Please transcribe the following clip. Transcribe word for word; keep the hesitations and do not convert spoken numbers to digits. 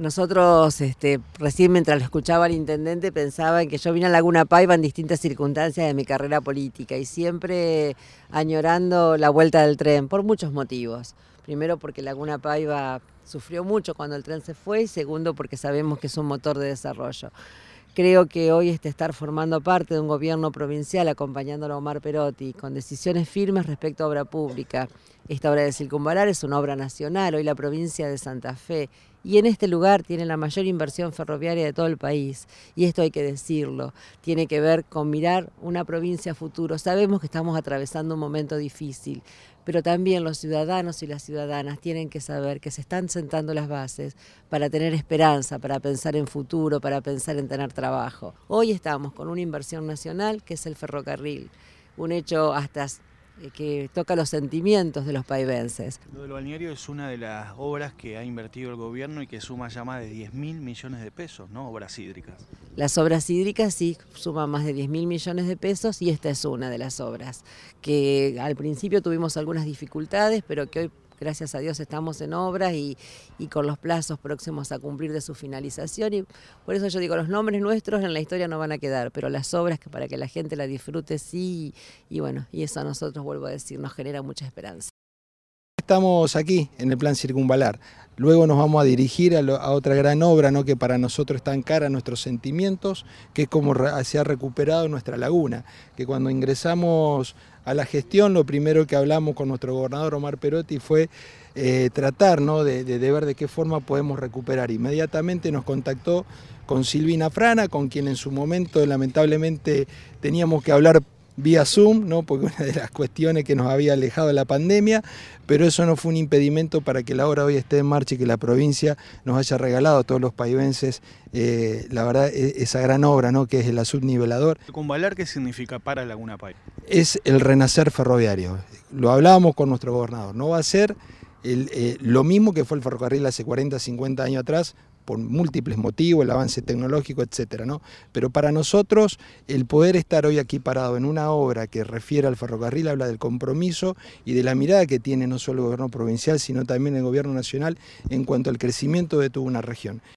Nosotros, este, recién mientras lo escuchaba al intendente, pensaba en que yo vine a Laguna Paiva en distintas circunstancias de mi carrera política y siempre añorando la vuelta del tren, por muchos motivos. Primero porque Laguna Paiva sufrió mucho cuando el tren se fue y segundo porque sabemos que es un motor de desarrollo. Creo que hoy este estar formando parte de un gobierno provincial acompañándolo a Omar Perotti con decisiones firmes respecto a obra pública. Esta obra de Circunvalar es una obra nacional, hoy la provincia de Santa Fe, y en este lugar tiene la mayor inversión ferroviaria de todo el país, y esto hay que decirlo, tiene que ver con mirar una provincia a futuro. Sabemos que estamos atravesando un momento difícil, pero también los ciudadanos y las ciudadanas tienen que saber que se están sentando las bases para tener esperanza, para pensar en futuro, para pensar en tener trabajo. Hoy estamos con una inversión nacional que es el ferrocarril, un hecho hasta que toca los sentimientos de los paivenses. Lo del balneario es una de las obras que ha invertido el gobierno y que suma ya más de diez mil millones de pesos, ¿no? Obras hídricas. Las obras hídricas sí suman más de diez mil millones de pesos y esta es una de las obras que al principio tuvimos algunas dificultades, pero que hoy gracias a Dios estamos en obras y, y con los plazos próximos a cumplir de su finalización, y por eso yo digo, los nombres nuestros en la historia no van a quedar, pero las obras que para que la gente la disfrute sí, y bueno, y eso a nosotros, vuelvo a decir, nos genera mucha esperanza. Estamos aquí en el plan Circunvalar, luego nos vamos a dirigir a, lo, a otra gran obra, ¿no?, que para nosotros está en cara nuestros sentimientos, que es como se ha recuperado nuestra laguna, que cuando ingresamos a la gestión lo primero que hablamos con nuestro gobernador Omar Perotti fue eh, tratar, ¿no?, de, de, de ver de qué forma podemos recuperar. Inmediatamente nos contactó con Silvina Frana, con quien en su momento lamentablemente teníamos que hablar vía Zoom, ¿no?, porque una de las cuestiones que nos había alejado de la pandemia, pero eso no fue un impedimento para que la obra hoy esté en marcha y que la provincia nos haya regalado a todos los paivenses, eh, la verdad, esa gran obra, ¿no?, que es el subnivelador. ¿Circunvalar qué significa para Laguna Paiva? Es el renacer ferroviario, lo hablábamos con nuestro gobernador, no va a ser el, eh, lo mismo que fue el ferrocarril hace cuarenta, cincuenta años atrás, por múltiples motivos, el avance tecnológico, etcétera, ¿no? Pero para nosotros el poder estar hoy aquí parado en una obra que refiere al ferrocarril habla del compromiso y de la mirada que tiene no solo el gobierno provincial, sino también el gobierno nacional en cuanto al crecimiento de toda una región.